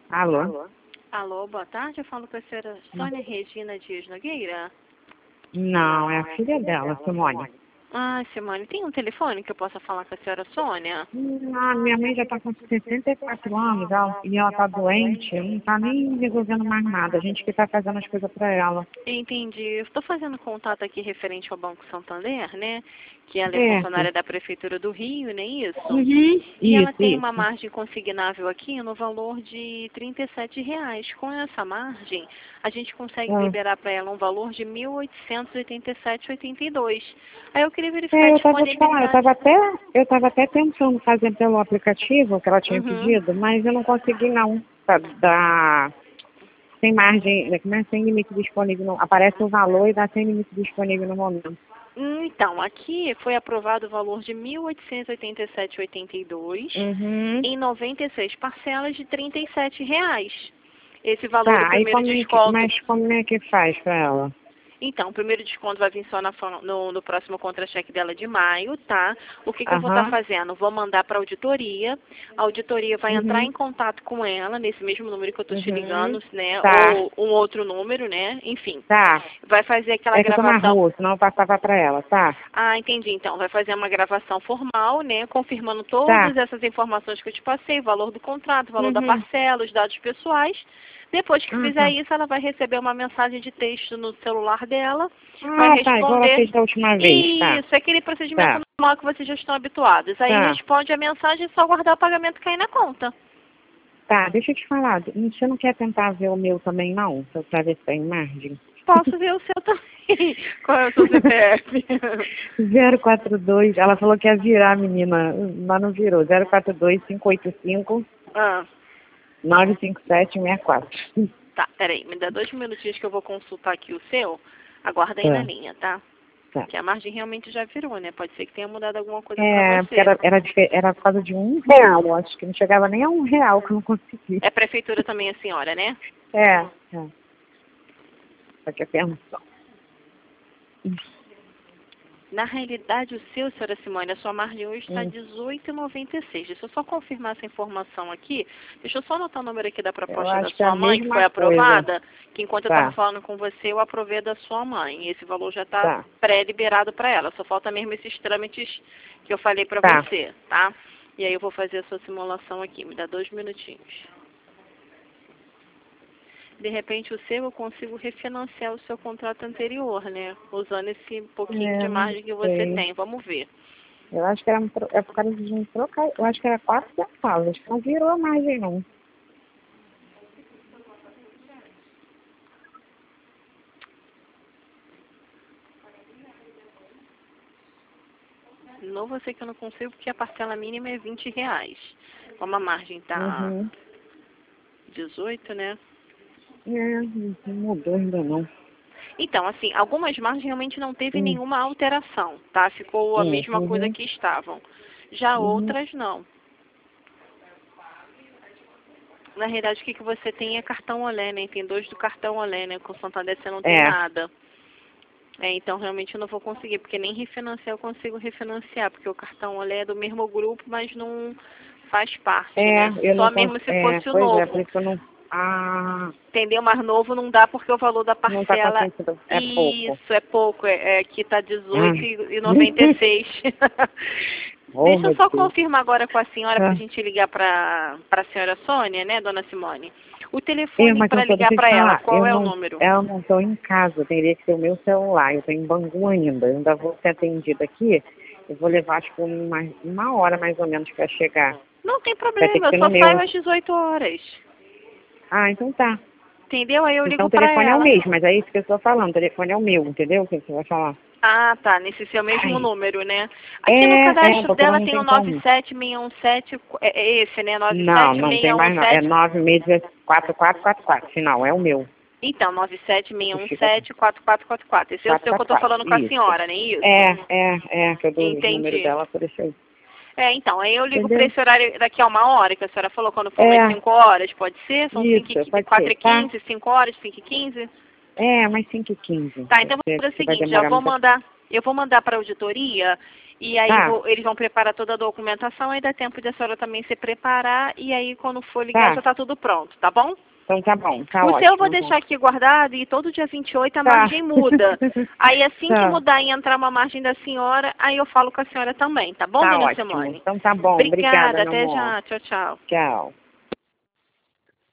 Alô? Alô, boa tarde. Eu falo com a senhora Sônia Regina Dias Nogueira. Não, é a filha dela, Simone. Ah, Simone, tem um telefone que eu possa falar com a senhora Sônia? Não, minha mãe já está com 64 anos e ela está doente, não está nem resolvendo mais nada. A gente que está fazendo as coisas para ela. Entendi. Eu estou fazendo contato aqui referente ao Banco Santander, né? Que ela é Certo. funcionária da Prefeitura do Rio, não é isso? Uhum. E ela Isso, tem isso. uma margem consignável aqui no valor de R$ 37,00. Com essa margem, a gente consegue liberar para ela um valor de R$ 1.887,82. Aí eu queria verificar a Eu vou te falar, disponibilidade. eu tava até pensando em fazer pelo aplicativo que ela tinha Uhum. pedido, mas eu não consegui não. Dá sem margem, como é sem limite disponível. Não. Aparece o valor e dá sem limite disponível no momento. Então, aqui foi aprovado o valor de R$ 1.887,82 Uhum. em 96 parcelas de R$ 37,00. Esse valor do Tá, aí primeiro desconto. mas como é que faz para ela? Então, o primeiro desconto vai vir só no próximo contra-cheque dela de maio, tá? O que eu vou estar Aham. fazendo? Vou mandar para a auditoria vai entrar Uhum. em contato com ela, nesse mesmo número que eu estou te Uhum. ligando, né? Tá, Ou um outro número, né? Enfim, tá. vai fazer aquela É que eu tô na gravação. rua, senão eu passava para ela, tá? Ah, entendi. Então, vai fazer uma gravação formal, né? Confirmando Tá. todas essas informações que eu te passei, o valor do contrato, o valor da Uhum. parcela, os dados pessoais. Depois que fizer Tá. isso, ela vai receber uma mensagem de texto no celular dela, vai Tá, igual ela responder. fez da última vez, tá? Isso, é aquele procedimento Tá, normal que vocês já estão habituados. Aí tá. responde a mensagem e só aguardar o pagamento cair na conta. Tá, deixa eu te falar, você não quer tentar ver o meu também não? Pra ver se tem margem? Posso ver o seu também. Qual é o seu CPF? 042, ela falou que ia virar, menina, mas não virou. 042-585-95764. Ah, tá, peraí. Me dá 2 minutinhos que eu vou consultar aqui o seu. Aguarda aí na Tá, linha, tá? tá. Que a margem realmente já virou, né? Pode ser que tenha mudado alguma coisa pra É, porque você. era por causa de R$ 1, eu acho que não chegava nem a R$ 1 que eu não consegui. É prefeitura também a senhora, né? É. Só que é permissão. Na realidade, o seu, senhora Simone, a sua margem hoje está 18,96. Deixa eu só confirmar essa informação aqui. Deixa eu só anotar o número aqui da Eu proposta da acho que é a sua mãe, que foi mesma coisa. aprovada, que enquanto eu Tá, estava falando com você, eu aprovei a da sua mãe. Esse valor já está tá, pré-liberado para ela. Só falta mesmo esses trâmites que eu falei para tá. você, tá? E aí eu vou fazer a sua simulação aqui. Me dá 2 minutinhos. De repente, o seu eu consigo refinanciar o seu contrato anterior, né? Usando esse pouquinho de Não margem que você sei. tem. Vamos ver. Eu acho que era é por causa de um trocar. Eu acho que era 4 centavos. Acho que não virou a margem, não. De novo, eu sei que eu não consigo porque a parcela mínima é R$ 20. Como a margem tá Uhum. 18, né? Não mudou ainda, não. Então, assim, algumas margens realmente não teve nenhuma alteração, tá? Ficou a mesma coisa Uhum. que estavam. Já Uhum. outras, não. Na realidade, o que você tem é cartão Olé, né? Tem 2 do cartão Olé, né? Com o Santander você não tem É. nada. Então, realmente, eu não vou conseguir, porque nem refinanciar eu consigo refinanciar, porque o cartão Olé é do mesmo grupo, mas não faz parte, né? Eu não Só mesmo consigo. se fosse o Pois é, por novo. isso que eu não. Ah, Entendeu? Mas novo não dá porque o valor da não tá parcela, conseguindo. É pouco. isso, é pouco. Aqui tá Ah. 18,96. Oh, Deixa eu meu só Deus. confirmar agora com a senhora pra Ah. gente ligar pra senhora Sônia, né, dona Simone? O telefone Mas para eu tô, ligar deixa eu te para ela, falar, qual é o número? eu não tô em casa, teria que ser o meu celular, eu tô em Bangu ainda, eu ainda vou ser atendida aqui, eu vou levar acho que uma hora mais ou menos para chegar. Não tem Vai ter problema, que eu ser no só saio meu. às 18 horas. Ah, então tá. Entendeu? Aí eu Então ligo o pra telefone é o ela. mesmo, mas é isso que eu estou falando, o telefone é o meu, entendeu? O que você vai falar? Ah, tá, nesse seu mesmo Ai. número, né? Aqui no cadastro Porque ela dela não tem o tem como. 97617, é esse, né? Não tem mais não, é 97617. 964444, final, é o meu. Então, Que fica 97617-4444. Esse é o seu que eu tô 444, falando com a isso. senhora, não é isso? Que eu dou o número Entendi. dela por isso aí. Então, aí eu ligo para Entendeu? esse horário daqui a 1 hora, que a senhora falou, quando for umas 5 horas, pode ser? São Isso, pode ser, tá? 4h15, 5 horas, 5h15? Mais 5h15. Tá, então vamos fazer o Você vai seguinte, já demorar vou muito. mandar, eu vou mandar para a auditoria E aí eles vão preparar toda a documentação, aí dá tempo de a senhora também se preparar, e aí quando for ligar já tá tudo pronto, tá bom? Então tá bom, tá ótimo. O seu eu vou então. deixar aqui guardado e todo dia 28 a margem muda. Aí assim que mudar e entrar uma margem da senhora, aí eu falo com a senhora também, tá bom, dona ótimo. Simone? Então tá bom, obrigada até meu amor. já, tchau, tchau. Tchau.